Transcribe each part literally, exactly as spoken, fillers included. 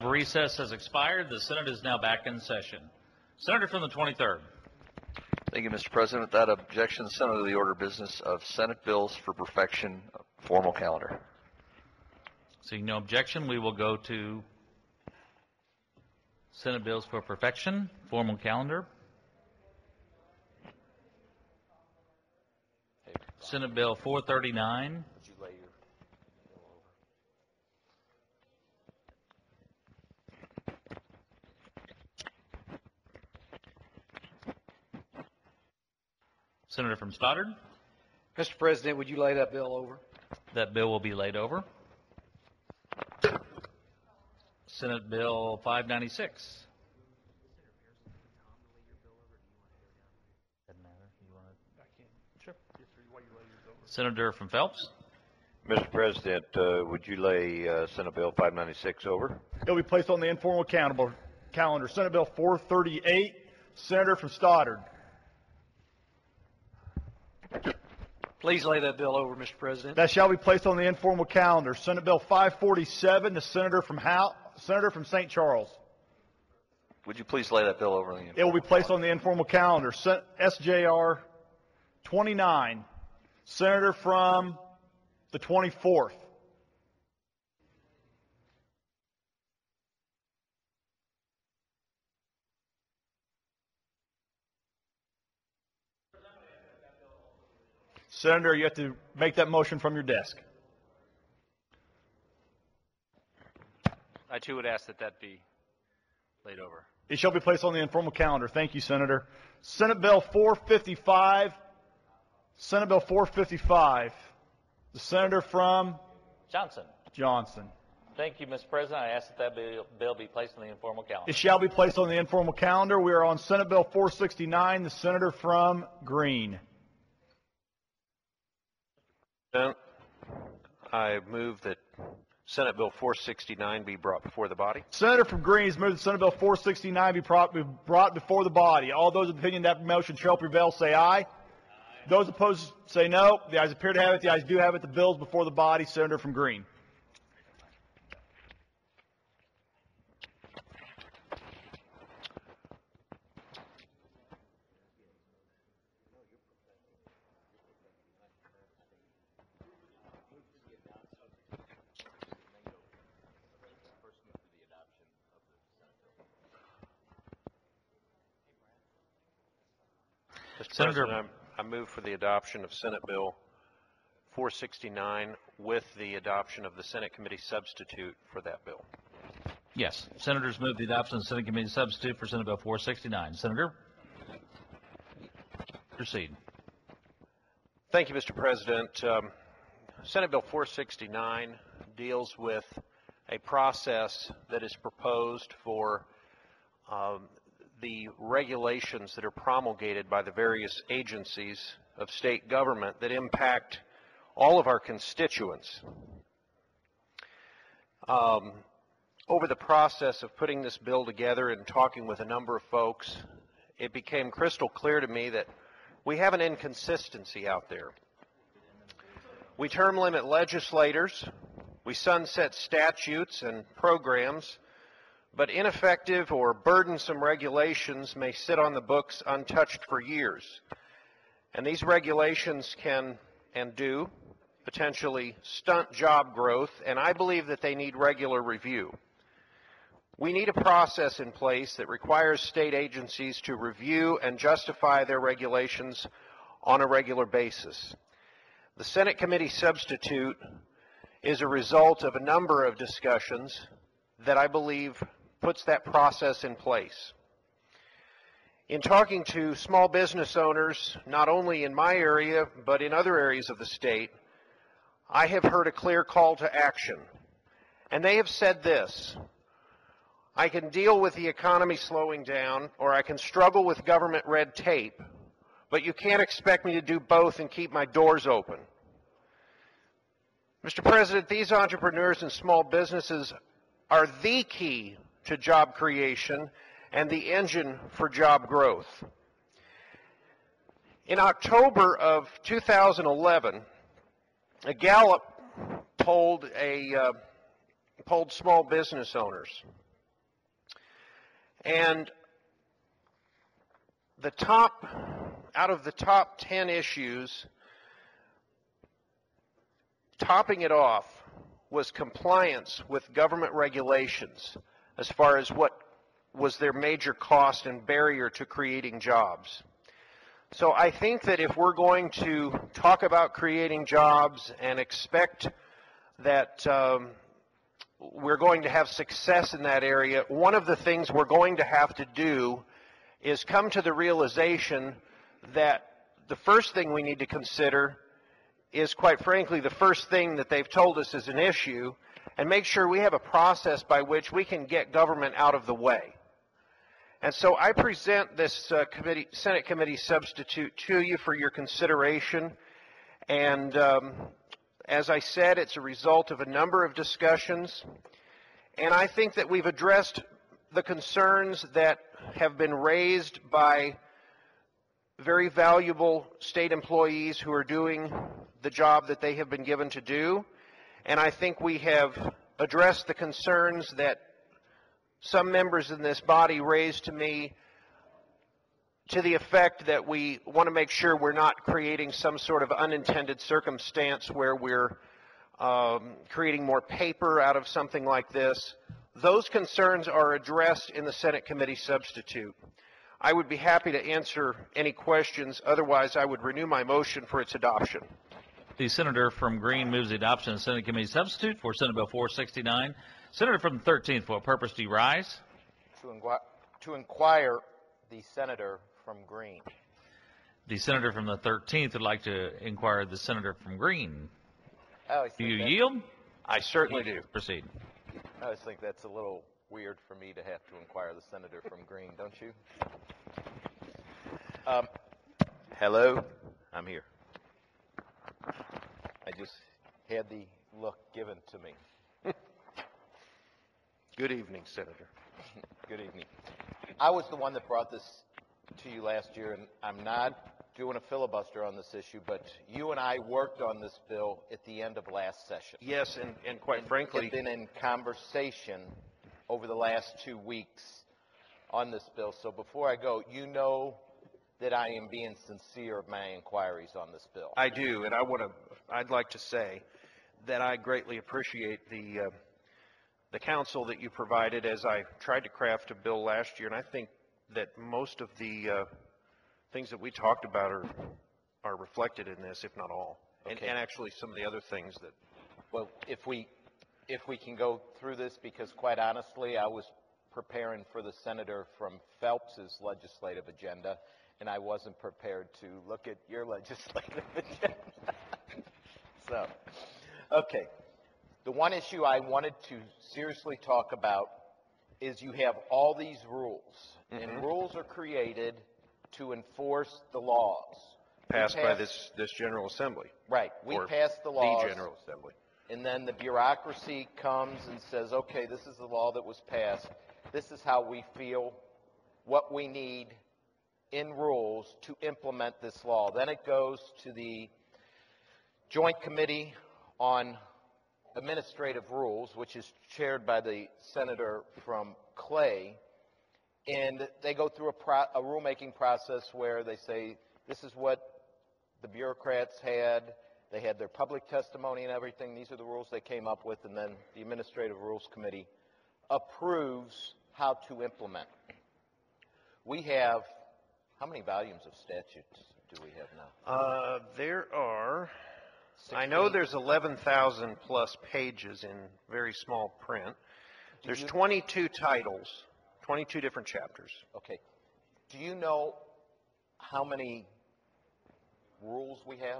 recess has expired. The Senate is now back in session. Senator from the twenty-third. Thank you, Mister President. Without objection, the Senate of the order of business of Senate bills for perfection, formal calendar. Seeing no objection, we will go to Senate bills for perfection, formal calendar. Senate Bill four thirty-nine. Would you lay your bill over? Senator from Stoddard. Mister President, would you lay that bill over? That bill will be laid over. Senate Bill five ninety-six. Doesn't matter. You want to? I can. Sure. Senator from Phelps. Mister President, uh, would you lay uh, Senate Bill five ninety-six over? It will be placed on the informal accountable calendar. Senate Bill four thirty-eight. Senator from Stoddard. Please lay that bill over, Mister President. That shall be placed on the informal calendar. Senate Bill five forty-seven. The Senator from How, Senator from Saint Charles. Would you please lay that bill over the It will be placed on the informal calendar. S J R twenty-nine. Senator from the twenty-fourth. Senator, you have to make that motion from your desk. I too would ask that that be laid over. It shall be placed on the informal calendar. Thank you, Senator. Senate Bill four fifty-five. Senate Bill four fifty-five. The Senator from Johnson. Johnson. Thank you, Mister President. I ask that that bill, bill be placed on the informal calendar. It shall be placed on the informal calendar. We are on Senate Bill four sixty-nine. The Senator from Green. I move that Senate Bill four sixty-nine be brought before the body. Senator from Green has moved that Senate Bill four sixty-nine be brought before the body. All those of the opinion that motion shall prevail say aye. Aye. Those opposed say no. The ayes appear to have it. The ayes do have it. The bill is before the body. Senator from Green. Mister Senator, President, I move for the adoption of Senate Bill four sixty-nine with the adoption of the Senate committee substitute for that bill. yes. Senators move the adoption of the Senate committee substitute for Senate Bill four sixty-nine. Senator, proceed. Thank you, Mister President. Um, Senate Bill four sixty-nine deals with a process that is proposed for um, the regulations that are promulgated by the various agencies of state government that impact all of our constituents. Um, over the process of putting this bill together and talking with a number of folks, it became crystal clear to me that we have an inconsistency out there. We term limit legislators, we sunset statutes and programs, but ineffective or burdensome regulations may sit on the books untouched for years. And these regulations can and do potentially stunt job growth, and I believe that they need regular review. We need a process in place that requires state agencies to review and justify their regulations on a regular basis. The Senate committee substitute is a result of a number of discussions that I believe puts that process in place. In talking to small business owners, not only in my area, but in other areas of the state, I have heard a clear call to action. And they have said this: I can deal with the economy slowing down, or I can struggle with government red tape, but you can't expect me to do both and keep my doors open. Mister President, these entrepreneurs and small businesses are the key to job creation and the engine for job growth. In October of two thousand eleven, a Gallup polled, a, uh, polled small business owners. And the top, out of the top ten issues, topping it off was compliance with government regulations as far as what was their major cost and barrier to creating jobs. So I think that if we're going to talk about creating jobs and expect that um, we're going to have success in that area, one of the things we're going to have to do is come to the realization that the first thing we need to consider is, quite frankly, the first thing that they've told us is an issue, and make sure we have a process by which we can get government out of the way. And so I present this uh, committee, Senate committee substitute to you for your consideration. And um, as I said, it's a result of a number of discussions. And I think that we've addressed the concerns that have been raised by very valuable state employees who are doing the job that they have been given to do. And I think we have addressed the concerns that some members in this body raised to me to the effect that we want to make sure we're not creating some sort of unintended circumstance where we're um, creating more paper out of something like this. Those concerns are addressed in the Senate committee substitute. I would be happy to answer any questions. Otherwise, I would renew my motion for its adoption. The senator from Green moves the adoption of Senate committee substitute for Senate Bill four sixty-nine. Senator from the thirteenth, for what purpose do you rise? To, inqu to inquire the senator from Green. The senator from the thirteenth would like to inquire the senator from Green. I always Do think you that- yield? I certainly do. Proceed. I always think that's a little weird for me to have to inquire the senator from Green, don't you? Um, hello, I'm here. I just had the look given to me. Good evening, Senator. Good evening. I was the one that brought this to you last year, and I'm not doing a filibuster on this issue, but you and I worked on this bill at the end of last session. Yes, and, and quite frankly, We've been in conversation over the last two weeks on this bill. So before I go, you know that I am being sincere of my inquiries on this bill. I do, and I want to. I'd like to say that I greatly appreciate the uh, the counsel that you provided as I tried to craft a bill last year, and I think that most of the uh, things that we talked about are are reflected in this, if not all, and, Okay. and actually some of the other things that. Well, if we if we can go through this, because quite honestly, I was preparing for the senator from Phelps's legislative agenda, and I wasn't prepared to look at your legislative agenda. So, okay. The one issue I wanted to seriously talk about is you have all these rules, and rules are created to enforce the laws. We Passed by pass- this this General Assembly. Right. We or pass the laws. The General Assembly. And then the bureaucracy comes and says, okay, this is the law that was passed. This is how we feel, what we need in rules to implement this law. Then it goes to the Joint Committee on Administrative Rules, which is chaired by the senator from Clay. And they go through a, pro a rulemaking process where they say, this is what the bureaucrats had. They had their public testimony and everything. These are the rules they came up with, and then the Administrative Rules Committee approves how to implement. We have, how many volumes of statutes do we have now? Uh, there are, I know there's eleven thousand plus pages in very small print. There's you- twenty-two titles, twenty-two different chapters. Okay. Do you know how many rules we have?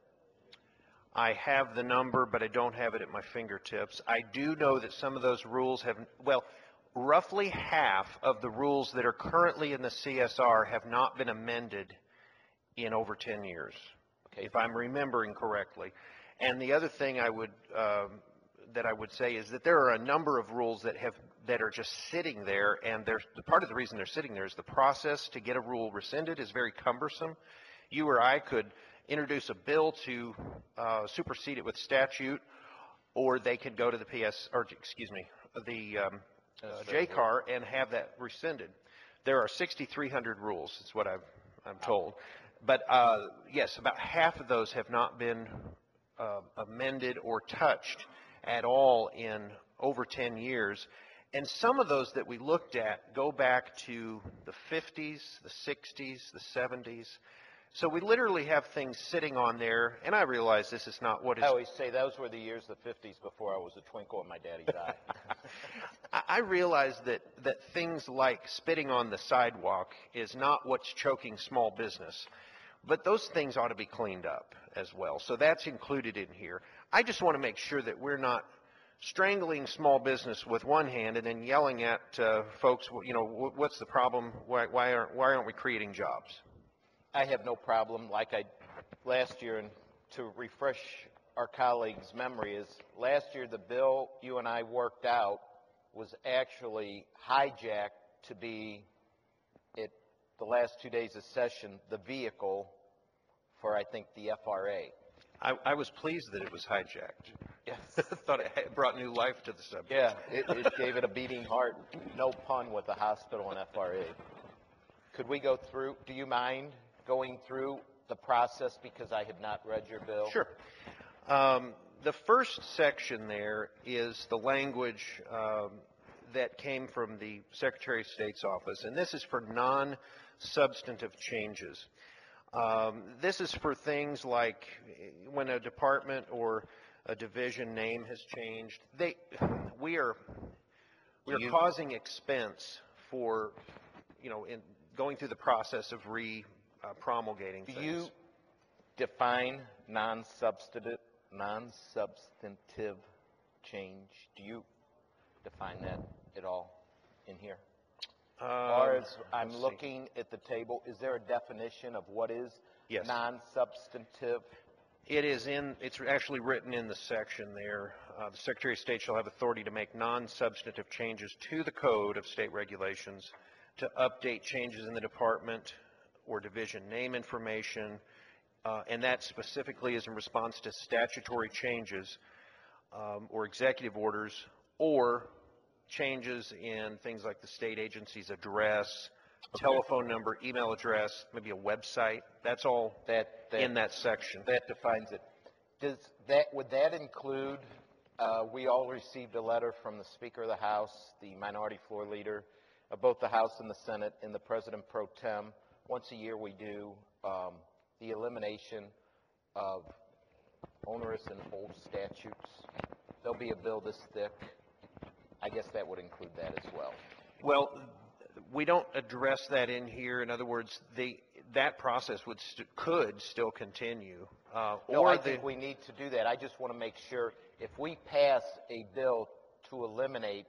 I have the number, but I don't have it at my fingertips. I do know that some of those rules have, well, roughly half of the rules that are currently in the C S R have not been amended in over ten years, Okay. if I'm remembering correctly. And the other thing I would, um, that I would say is that there are a number of rules that have, that are just sitting there, and there's, part of the reason they're sitting there is the process to get a rule rescinded is very cumbersome. You or I could introduce a bill to uh, supersede it with statute, or they could go to the P S, or excuse me, the um, uh, J CAR and have that rescinded. There are sixty-three hundred rules, is what I've, I'm told. But uh, yes, about half of those have not been uh, amended or touched at all in over ten years. And some of those that we looked at go back to the fifties, the sixties, the seventies. So we literally have things sitting on there, and I realize this is not what is... I always say those were the years, the fifties, before I was a twinkle in my daddy's eye. I realize that, that things like spitting on the sidewalk is not what's choking small business, but those things ought to be cleaned up as well. So that's included in here. I just want to make sure that we're not strangling small business with one hand and then yelling at uh, folks, you know, what's the problem? Why, why, aren't, why aren't we creating jobs? I have no problem, like I last year, and to refresh our colleagues' memory, is last year the bill you and I worked out was actually hijacked to be, it, the last two days of session, the vehicle for, I think, the F R A. I, I was pleased that it was hijacked. Yes. Thought it had brought new life to the subject. Yeah, it, it gave it a beating heart. No pun with the hospital and F R A. Could we go through, do you mind going through the process, because I have not read your bill? Sure. Um, the first section there is the language um, that came from the Secretary of State's office, and this is for non-substantive changes. Um, this is for things like when a department or a division name has changed. They, we are, we are You- causing expense for, you know, in going through the process of re uh, promulgating Do things. you define non-substantive, non-substantive change? Do you define that at all in here? Um, Or as I'm let's see. looking at the table, is there a definition of what is Yes. non-substantive? It is in, it's actually written in the section there. Uh, the Secretary of State shall have authority to make non-substantive changes to the Code of State Regulations, to update changes in the department or division name information, uh, and that specifically is in response to statutory changes um, or executive orders, or changes in things like the state agency's address, telephone number, email address, maybe a website. That's all That, that in that section. That defines it. Does that, would that include, uh, we all received a letter from the Speaker of the House, the Minority Floor Leader of both the House and the Senate, and the President Pro Tem. Once a year we do um, the elimination of onerous and old statutes. There'll be a bill this thick. I guess that would include that as well. Well, we don't address that in here. In other words, the, that process would st- could still continue. Uh, No, or I the, think we need to do that. I just want to make sure if we pass a bill to eliminate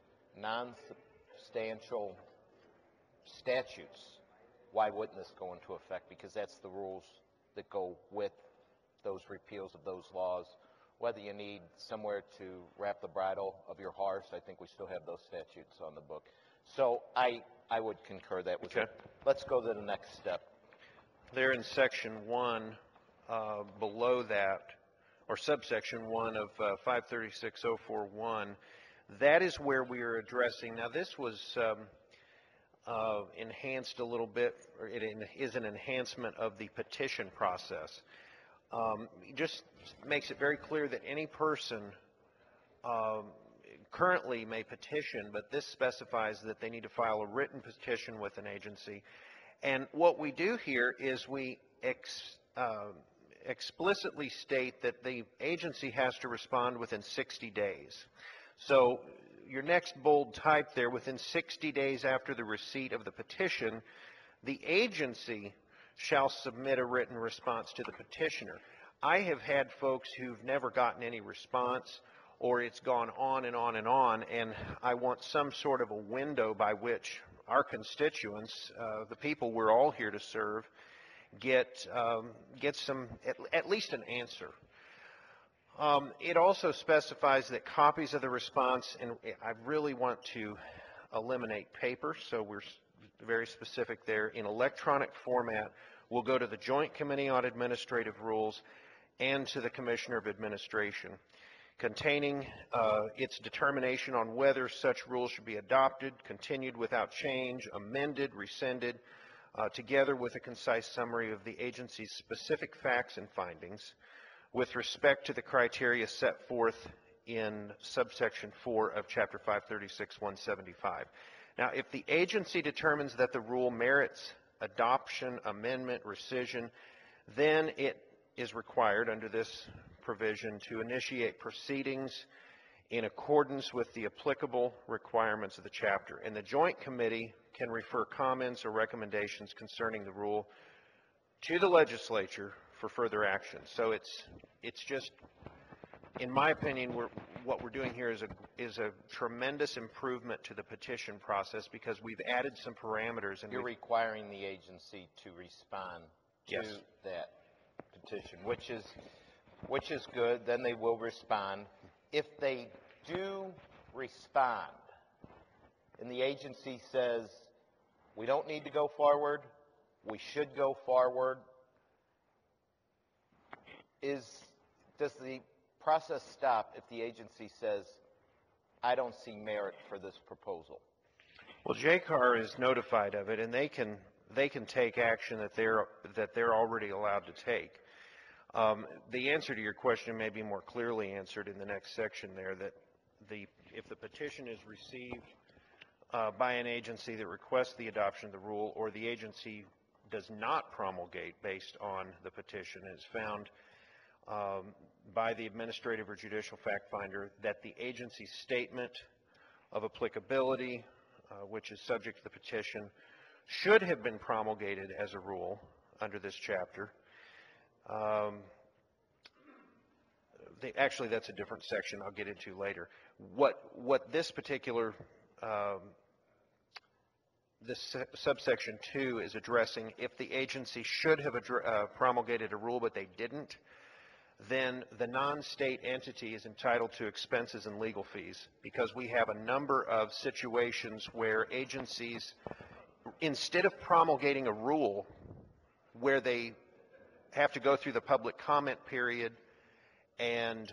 non-substantial statutes, why wouldn't this go into effect? Because that's the rules that go with those repeals of those laws. Whether you need somewhere to wrap the bridle of your horse, I think we still have those statutes on the book. So I, I would concur that with Okay. it. Let's go to the next step. there in section one, uh, below that, or subsection one of uh, five thirty-six oh four one, that is where we are addressing. Now, this was um, uh, enhanced a little bit, or it en- is an enhancement of the petition process. Um, it just makes it very clear that any person um, currently may petition, but this specifies that they need to file a written petition with an agency. And what we do here is we ex, uh, explicitly state that the agency has to respond within sixty days. So your next bold type there, within sixty days after the receipt of the petition, the agency shall submit a written response to the petitioner. I have had folks who've never gotten any response, or it's gone on and on and on, and I want some sort of a window by which our constituents, uh, the people we're all here to serve, get um, get some at, at least an answer. Um, it also specifies that copies of the response, and I really want to eliminate paper, so we're s- very specific there, in electronic format will go to the Joint Committee on Administrative Rules and to the Commissioner of Administration. containing uh, its determination on whether such rules should be adopted, continued without change, amended, rescinded, uh, together with a concise summary of the agency's specific facts and findings with respect to the criteria set forth in subsection four of chapter five thirty-six one seventy-five. Now, if the agency determines that the rule merits adoption, amendment, rescission, then it is required under this provision to initiate proceedings in accordance with the applicable requirements of the chapter. And the Joint Committee can refer comments or recommendations concerning the rule to the legislature for further action. So it's it's just, in my opinion, we're, what we're doing here is a is a tremendous improvement to the petition process because we've added some parameters. And You're we've- requiring the agency to respond to Yes. that petition, which is which is good. Then they will respond. If they do respond, and the agency says we don't need to go forward, we should go forward, is does the process stop if the agency says I don't see merit for this proposal? Well, J C A R is notified of it, and they can they can take action that they're that they're already allowed to take. Um, the answer to your question may be more clearly answered in the next section there. That the if the petition is received uh, by an agency that requests the adoption of the rule, or the agency does not promulgate based on the petition, and is found um, by the administrative or judicial fact finder that the agency's statement of applicability, uh, which is subject to the petition, should have been promulgated as a rule under this chapter. Um, they, actually, that's a different section I'll get into later. What what this particular um, this subsection two is addressing, if the agency should have uh, promulgated a rule but they didn't, then the non-state entity is entitled to expenses and legal fees, because we have a number of situations where agencies, instead of promulgating a rule where they have to go through the public comment period and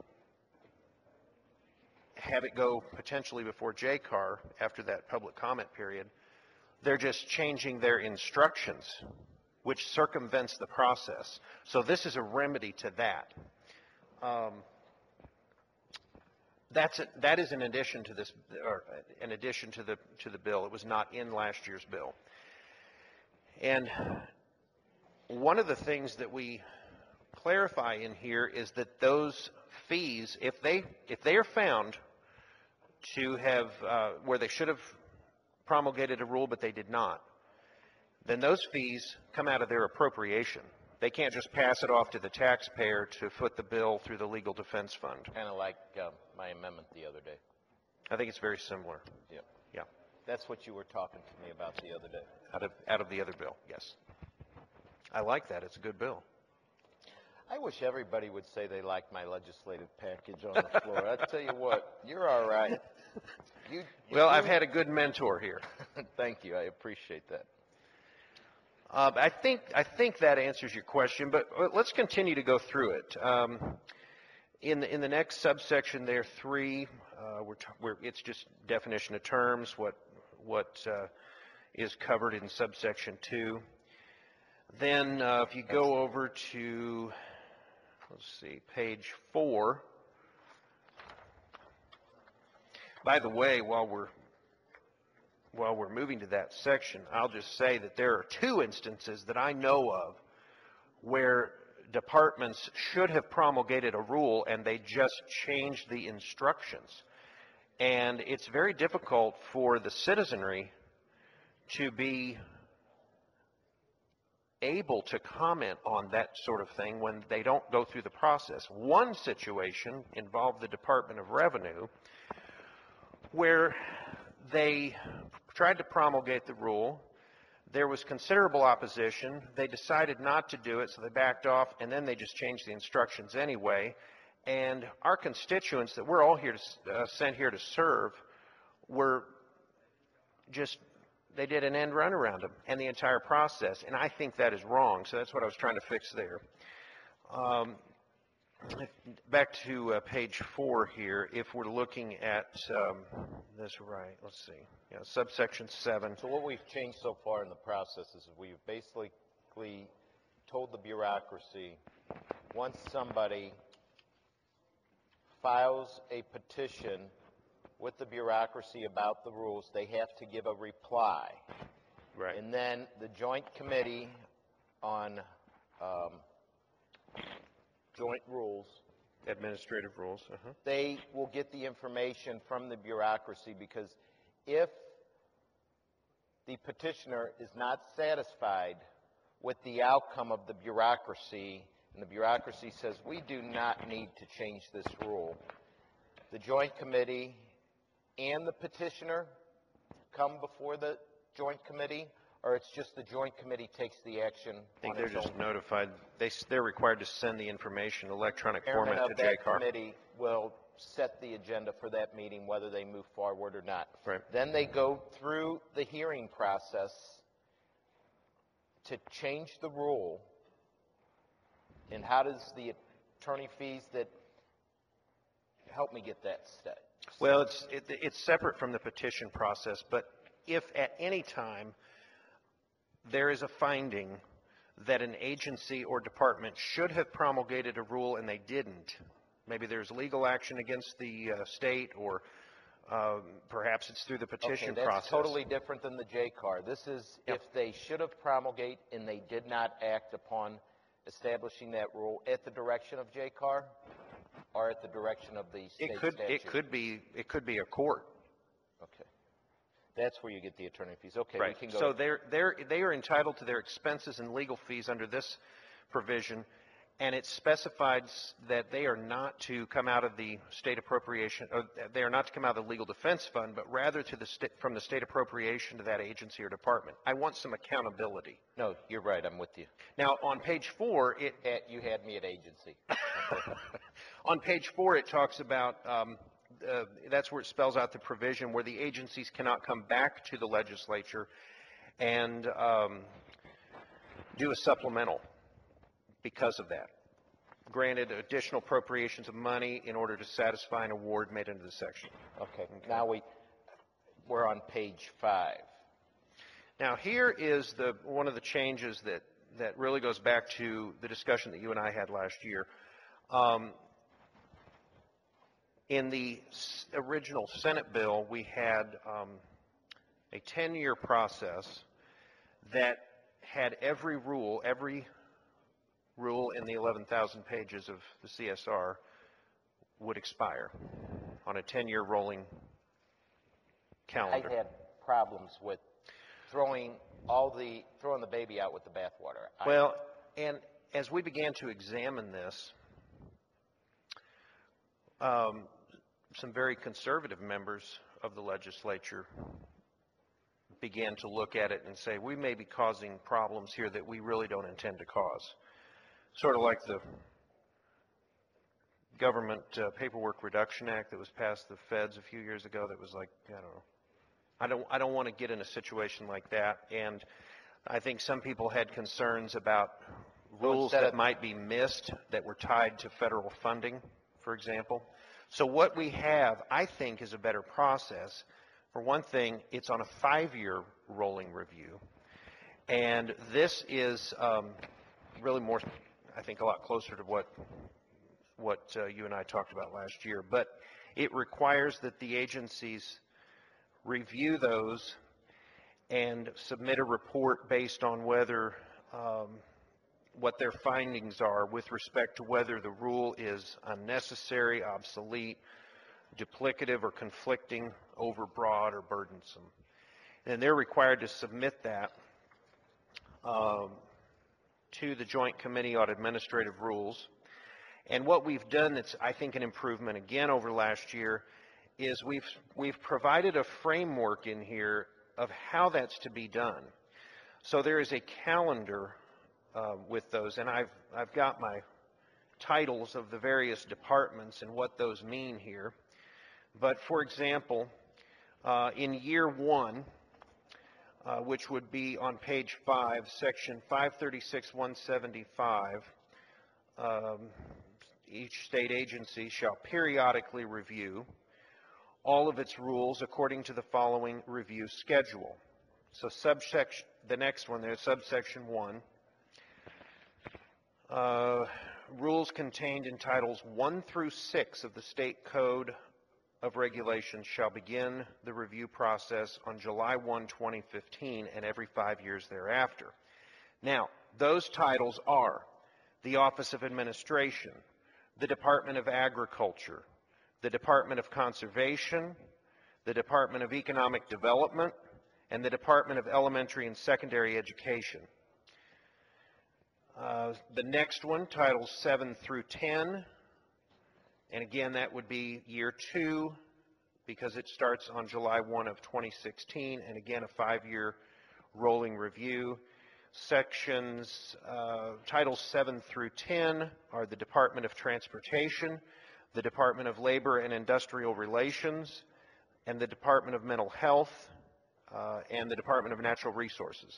have it go potentially before J C A R after that public comment period, they're just changing their instructions, which circumvents the process. So this is a remedy to that. Um, that's a, that is in addition to this, or in addition to the to the bill. It was not in last year's bill. And one of the things that we clarify in here is that those fees, if they if they are found to have uh, where they should have promulgated a rule but they did not, then those fees come out of their appropriation. They can't just pass it off to the taxpayer to foot the bill through the legal defense fund. Kind of like uh, my amendment the other day. I think it's very similar. Yeah. Yeah. That's what you were talking to me about the other day. Out of out of the other bill, yes. I like that. It's a good bill. I wish everybody would say they like my legislative package on the floor. I tell you what, you're all right. You, you Well, do- I've had a good mentor here. Thank you. I appreciate that. Uh, I think I think that answers your question, but uh, let's continue to go through it. Um, in the in the next subsection, there three, uh, we're, t- we're it's just definition of terms. What what uh, is covered in subsection two. Then, uh, if you go over to, let's see, page four. By the way, while we're While we're moving to that section, I'll just say that there are two instances that I know of where departments should have promulgated a rule and they just changed the instructions. And it's very difficult for the citizenry to be able to comment on that sort of thing when they don't go through the process. One situation involved the Department of Revenue, where they tried to promulgate the rule. There was considerable opposition. They decided not to do it, so they backed off, and then they just changed the instructions anyway. And our constituents that we're all here to, uh, sent here to serve were just, they did an end run around them and the entire process, and I think that is wrong. So that's what I was trying to fix there. Um, Back to uh, page four here, if we're looking at um, this right, let's see, yeah, subsection seven. So what we've changed so far in the process is we've basically told the bureaucracy, once somebody files a petition with the bureaucracy about the rules, they have to give a reply. Right. And then the Joint Committee on um, Joint Rules, Administrative rules. Uh-huh. they will get the information from the bureaucracy, because if the petitioner is not satisfied with the outcome of the bureaucracy, and the bureaucracy says, we do not need to change this rule, the Joint Committee and the petitioner come before the Joint Committee, or it's just the Joint Committee takes the action I think on they're its just own? notified, they, s- they're required to send the information electronic Chairman format to of that J C A R. committee will set the agenda for that meeting, whether they move forward or not. Right. Then they go through the hearing process to change the rule. And how does the attorney fees that, help me get that set? Well, it's, it, it's separate from the petition process, but if at any time there is a finding that an agency or department should have promulgated a rule and they didn't, maybe there's legal action against the uh, state, or um, perhaps it's through the petition Okay, that's process. totally different than the J C A R. This is Yep. if they should have promulgate and they did not act upon establishing that rule at the direction of J C A R or at the direction of the state It could, statute. it could be, it could be a court. Okay. That's where you get the attorney fees. Okay, Right. we can go. So they're, they're, they are entitled to their expenses and legal fees under this provision, and it specifies that they are not to come out of the state appropriation, or they are not to come out of the legal defense fund, but rather to the sta- from the state appropriation to that agency or department. I want some accountability. No, you're right. I'm with you. Now, on page four, it, At, you had me at agency. on page four, it talks about, um, uh, that's where it spells out the provision where the agencies cannot come back to the legislature and um, do a supplemental because of that. Granted additional appropriations of money in order to satisfy an award made under the section. Okay. Now we, we're on page five. Now, here is the one of the changes that, that really goes back to the discussion that you and I had last year. Um, in the s- original Senate bill, we had um, a ten-year process that had every rule, every rule in the eleven thousand pages of the C S R would expire on a ten-year rolling I calendar. had problems with throwing all the, throwing the baby out with the bathwater. I- Well, and as we began to examine this, um, some very conservative members of the legislature began to look at it and say, we may be causing problems here that we really don't intend to cause. Sort of like the Government uh, Paperwork Reduction Act that was passed the feds a few years ago that was like, I don't know. I don't, I don't want to get in a situation like that. And I think some people had concerns about rules instead that of- might be missed that were tied to federal funding, for example. So what we have, I think, is a better process. For one thing, it's on a five-year rolling review. And this is um, really more, I think, a lot closer to what what uh, you and I talked about last year. But it requires that the agencies review those and submit a report based on whether um, what their findings are with respect to whether the rule is unnecessary, obsolete, duplicative, or conflicting, overbroad, or burdensome. And they're required to submit that um, to the Joint Committee on Administrative Rules. And what we've done that's, I think, an improvement again over last year is we've, we've provided a framework in here of how that's to be done. So there is a calendar uh, with those, and I've, I've got my titles of the various departments and what those mean here. But for example, uh, in year one, uh, which would be on page five, section five thirty-six one seventy-five, um, each state agency shall periodically review all of its rules according to the following review schedule. So subsection, the next one there, subsection one, uh, rules contained in titles one through six of the State Code of Regulations shall begin the review process on July first, twenty fifteen, and every five years thereafter. Now, those titles are the Office of Administration, the Department of Agriculture, the Department of Conservation, the Department of Economic Development, and the Department of Elementary and Secondary Education. Uh, the next one, titles seven through ten, and again that would be year two because it starts on July first of twenty sixteen, and again a five-year rolling review. Sections, uh, titles seven through ten are the Department of Transportation, the Department of Labor and Industrial Relations, and the Department of Mental Health, uh, and the Department of Natural Resources.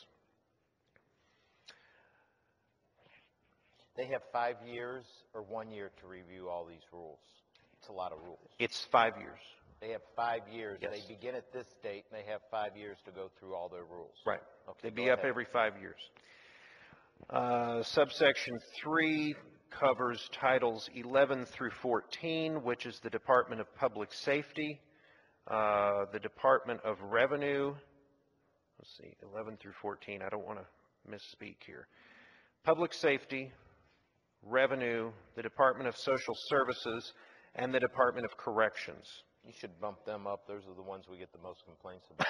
They have five years or one year to review all these rules. It's a lot of rules. It's five years. They have five years. Yes. They begin at this date, and they have five years to go through all their rules. Right. Okay, They'd go be up ahead. every five years. Uh, subsection three covers titles eleven through fourteen, which is the Department of Public Safety, uh, the Department of Revenue. Let's see, eleven through fourteen. I don't want to misspeak here. Public Safety, Revenue, the Department of Social Services, and the Department of Corrections. You should bump them up. Those are the ones we get the most complaints about.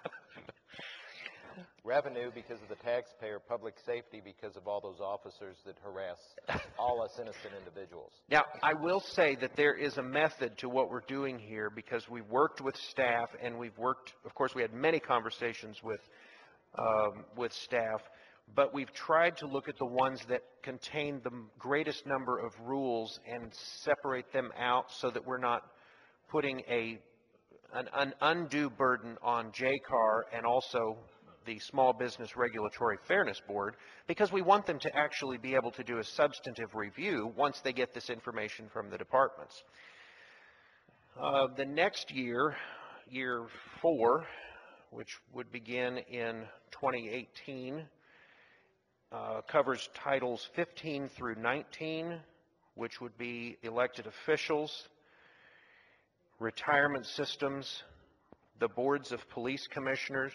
Revenue because of the taxpayer, public safety because of all those officers that harass all us innocent individuals. Now, I will say that there is a method to what we're doing here because we've worked with staff and we've worked, of course, we had many conversations with, um, with staff, but we've tried to look at the ones that contain the greatest number of rules and separate them out so that we're not putting a, an, an undue burden on J C A R and also the Small Business Regulatory Fairness Board, because we want them to actually be able to do a substantive review once they get this information from the departments. Uh, the next year, year four, which would begin in twenty eighteen, uh, covers titles fifteen through nineteen, which would be elected officials, retirement systems, the boards of police commissioners,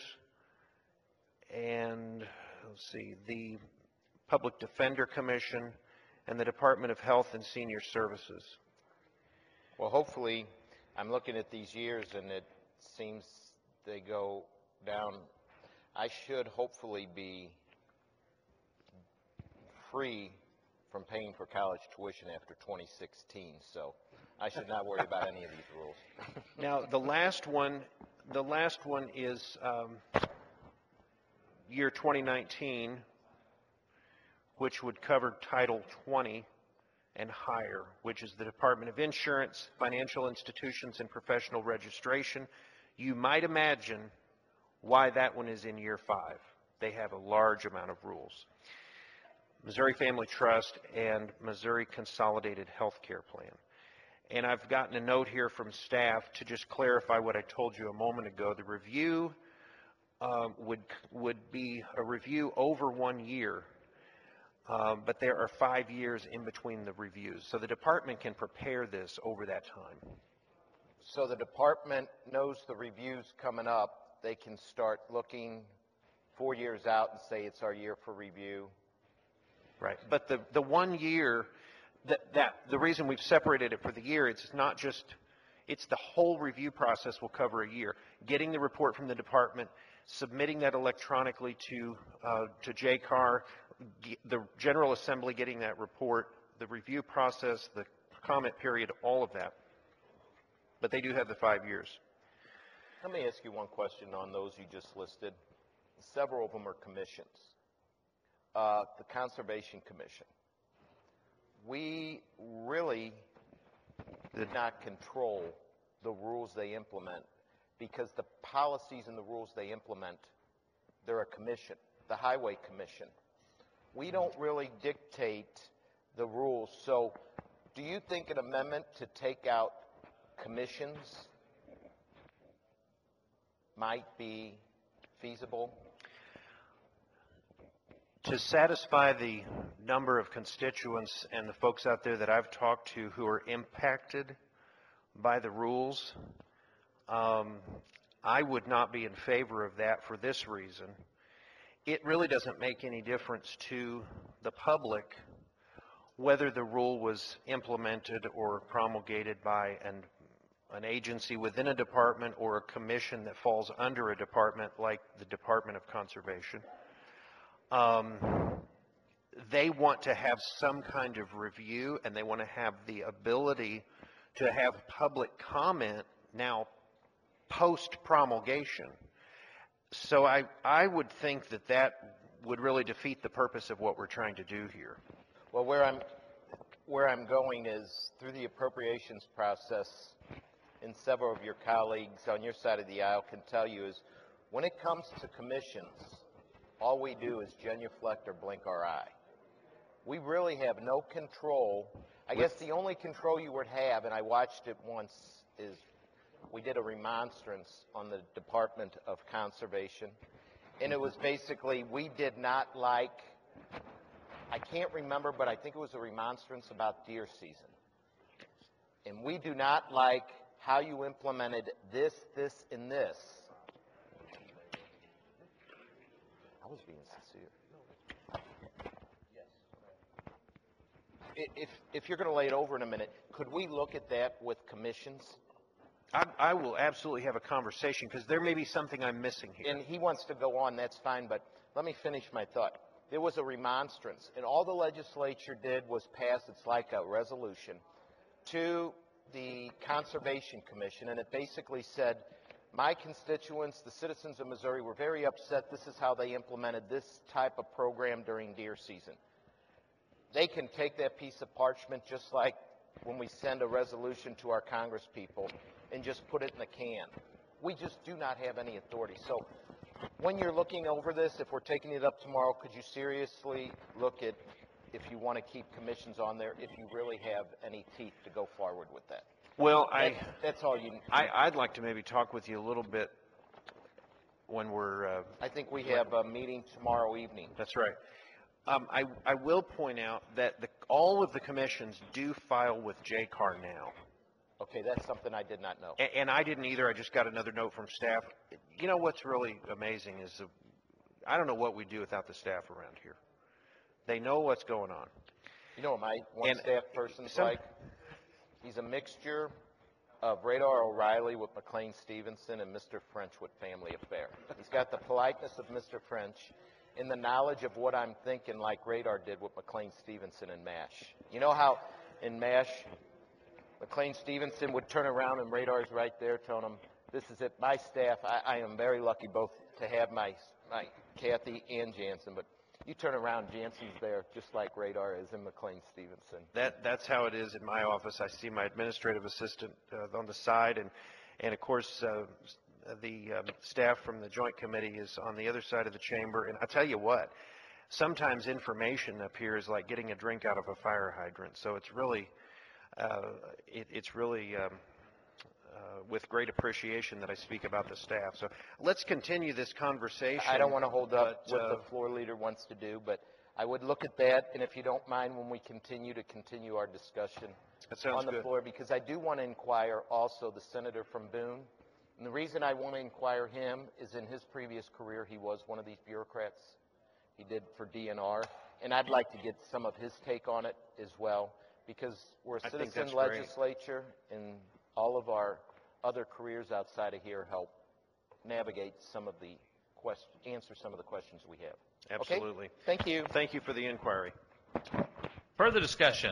and let's see, the Public Defender Commission, and the Department of Health and Senior Services. Well, hopefully, I'm looking at these years and it seems they go down. I should hopefully be free from paying for college tuition after twenty sixteen, so I should not worry about any of these rules. Now, the last one, the last one is um, year twenty nineteen, which would cover Title twenty and higher, which is the Department of Insurance, Financial Institutions, and Professional Registration. You might imagine why that one is in year five. They have a large amount of rules. Missouri Family Trust and Missouri Consolidated Health Care Plan. And I've gotten a note here from staff to just clarify what I told you a moment ago. The review uh, would, would be a review over one year, uh, but there are five years in between the reviews. So the department can prepare this over that time. So the department knows the review's coming up. They can start looking four years out and say it's our year for review. Right. But the, the one year, that, that the reason we've separated it for the year, it's not just, it's the whole review process will cover a year. Getting the report from the department, submitting that electronically to, uh, to J C A R, the General Assembly getting that report, the review process, the comment period, all of that. But they do have the five years. Let me ask you one question on those you just listed. Several of them are commissions. Uh, the Conservation Commission. We really did not control the rules they implement because the policies and the rules they implement, they're a commission, the Highway Commission. We don't really dictate the rules. So Do you think an amendment to take out commissions might be feasible? To satisfy the number of constituents and the folks out there that I've talked to who are impacted by the rules, um, I would not be in favor of that for this reason. It really doesn't make any difference to the public whether the rule was implemented or promulgated by an, an agency within a department or a commission that falls under a department like the Department of Conservation. Um, they want to have some kind of review, and they want to have the ability to have public comment now post promulgation. So I, I would think that that would really defeat the purpose of what we're trying to do here. Well, where I'm, where I'm going is through the appropriations process, and several of your colleagues on your side of the aisle can tell you, is when it comes to commissions, all we do is genuflect or blink our eye. We really have no control. I guess the only control you would have, and I watched it once, is we did a remonstrance on the Department of Conservation, and it was basically we did not like, I can't remember, but I think it was a remonstrance about deer season. And we do not like how you implemented this, this, and this. I was being sincere. If, if you're going to lay it over in a minute, could we look at that with commissions? I, I will absolutely have a conversation because there may be something I'm missing here. And he wants to go on, that's fine, but let me finish my thought. There was a remonstrance, and all the legislature did was pass, it's like a resolution, to the Conservation Commission, and it basically said, my constituents, the citizens of Missouri, were very upset. This is how they implemented this type of program during deer season. They can take that piece of parchment just like when we send a resolution to our Congress people and just put it in the can. We just do not have any authority. So when you're looking over this, if we're taking it up tomorrow, could you seriously look at if you want to keep commissions on there, if you really have any teeth to go forward with that? Well, I, That's, that's all you need. I, I'd like to maybe talk with you a little bit when we're... Uh, I think we have a meeting tomorrow evening. that's right. Um, I, I will point out that the, all of the commissions do file with J C A R now. Okay, that's something I did not know. And, and I didn't either. I just got another note from staff. You know what's really amazing is the, I don't know what we do without the staff around here. They know what's going on. You know what my one And staff person's some- like? He's a mixture of Radar O'Reilly with McLean Stevenson and Mister French with Family Affair. He's got the politeness of Mister French and the knowledge of what I'm thinking like Radar did with McLean Stevenson and MASH. You know how in MASH, McLean Stevenson would turn around and Radar's right there telling him, this is it. My staff, I, I am very lucky both to have my, my Kathy and Jansen, but you turn around, Jansen's there just like Radar is in McLean Stevenson. That, that's how it is in my office. I see my administrative assistant uh, on the side, and, and of course, uh, the um, staff from the Joint Committee is on the other side of the chamber. And I tell you what, sometimes information up here is like getting a drink out of a fire hydrant. So it's really, uh, it, it's really um, uh, with great appreciation that I speak about the staff. So let's continue this conversation. I don't want to hold up but, what uh, the floor leader wants to do, but I would look at that, and if you don't mind, when we continue to continue our discussion That sounds on the good. floor, because I do want to inquire also the senator from Boone. And the reason I want to inquire him is in his previous career, he was one of these bureaucrats. He did for D N R, and I'd like to get some of his take on it as well, because we're a I think citizen that's great. legislature, and all of our other careers outside of here help navigate some of the questions, answer some of the questions we have. Absolutely. Okay? Thank you. Thank you for the inquiry. Further discussion?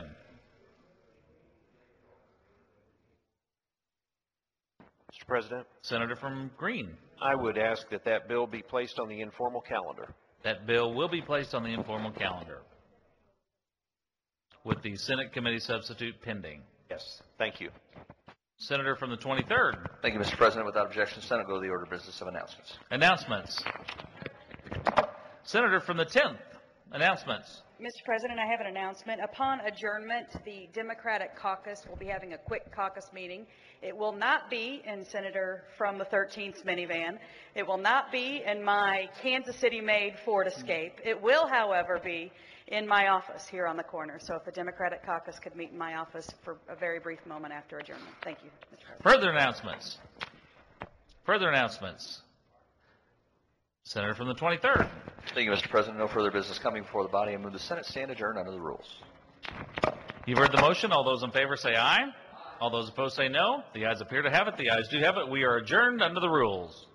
Mister President, Senator from Green. I would ask that that bill be placed on the informal calendar. That bill will be placed on the informal calendar with the Senate committee substitute pending. Yes. Thank you. Senator from the twenty-third. Thank you, Mister President. Without objection, Senate go to the order of business of announcements. Announcements. Senator from the tenth. Announcements. Mister President, I have an announcement. Upon adjournment, the Democratic caucus will be having a quick caucus meeting. It will not be in Senator from the thirteenth's minivan. It will not be in my Kansas City-made Ford Escape. It will, however, be in my office here on the corner. So if the Democratic caucus could meet in my office for a very brief moment after adjournment. Thank you, Mister President. Further announcements. Further announcements. Senator from the twenty-third. Thank you, Mister President. No further business coming before the body. I move the Senate stand adjourned under the rules. You've heard the motion. All those in favor say aye. All those opposed say no. The ayes appear to have it. The ayes do have it. We are adjourned under the rules.